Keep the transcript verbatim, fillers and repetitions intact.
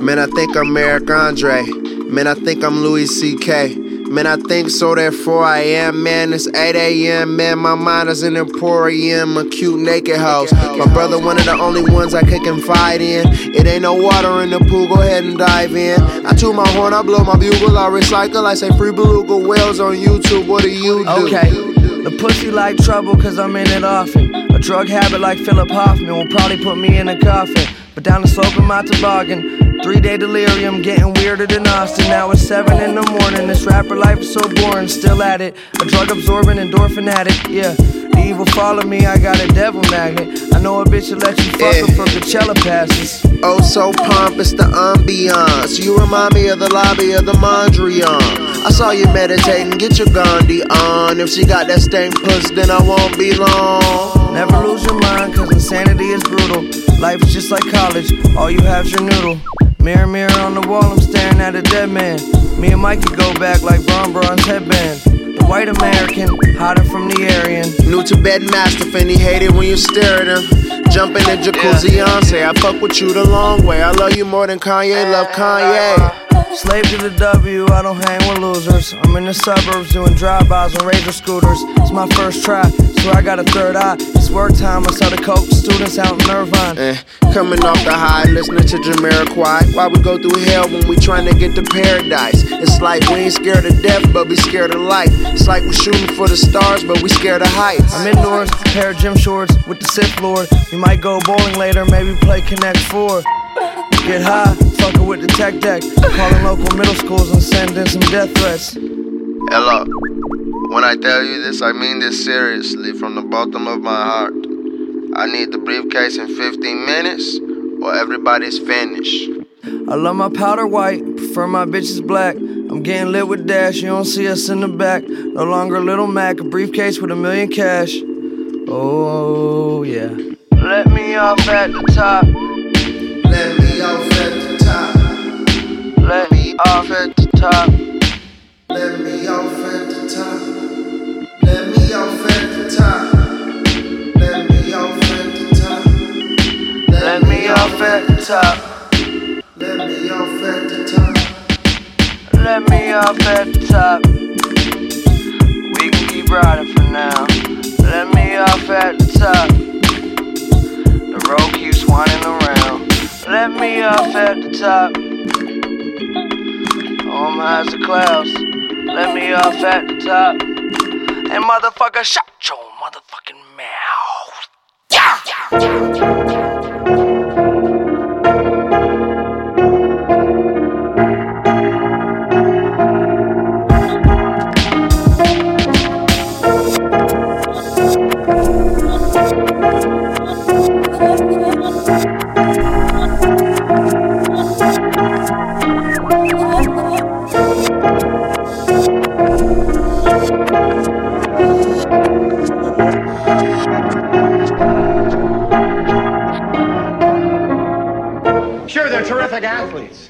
Man, I think I'm Eric Andre. Man, I think I'm Louis C K. Man, I think so, therefore I am. Man, it's eight a.m. Man, my mind is an emporium, a cute naked house. My brother, one of the only ones I could confide in. It ain't no water in the pool, go ahead and dive in. I toot my horn, I blow my bugle, I recycle. I say free beluga whales on YouTube, what do you do? Okay, the pussy like trouble cause I'm in it often. A drug habit like Philip Hoffman will probably put me in a coffin. But down the slope of my toboggan, three-day delirium, getting weirder than Austin. Now it's seven in the morning, this rapper life is so boring, still at it. A drug-absorbing endorphin addict, yeah. The evil follow me, I got a devil magnet. I know a bitch will let you fuck her for Coachella passes. Oh, so pompous, the ambiance. You remind me of the lobby of the Mondrian. I saw you meditating, get your Gandhi on. If she got that stank puss, then I won't be long. Never lose your mind, cause insanity is brutal. Life is just like college, all you have's your noodle. Mirror, mirror on the wall, I'm staring at a dead man. Me and Mikey go back like Bron Bron's headband. The white American, hotter from the Aryan. New Tibetan mastiff and he hate it when you stare at him. Jump in the jacuzzi yeah. on, say I fuck with you the long way. I love you more than Kanye, love Kanye. Slave to the W, I don't hang with losers. I'm in the suburbs doing drive-bys on Razor scooters. It's my first try, so I got a third eye. It's work time, I saw the coke students out in Irvine. Eh, coming off the high, listening to Jamiroquai. Why we go through hell when we trying to get to paradise? It's like we ain't scared of death, but we scared of life. It's like we shooting for the stars, but we scared of heights. I'm indoors, pair of gym shorts with the Sith Lord. We might go bowling later, maybe play Connect Four. Get high, fuckin' with the tech deck. Calling local middle schools and sending some death threats. Hello. When I tell you this, I mean this seriously from the bottom of my heart. I need the briefcase in fifteen minutes or everybody's finished. I love my powder white, prefer my bitches black. I'm getting lit with Dash, you don't see us in the back. No longer Little Mac, a briefcase with a million cash. Oh yeah. Let me off at the top. Let me off at the top. Let me off at the top. Let me off at the top. Let me off at the top. Let me off at the top. Let me off at the top. Let me off at the top. Let me off at the top. We can keep riding for now. Let me off at the top. The road keeps winding around. Let me off at the top. Oh, I'm high as the clouds. Let me off at the top. And motherfucker, shut your motherfucking mouth. Yeah!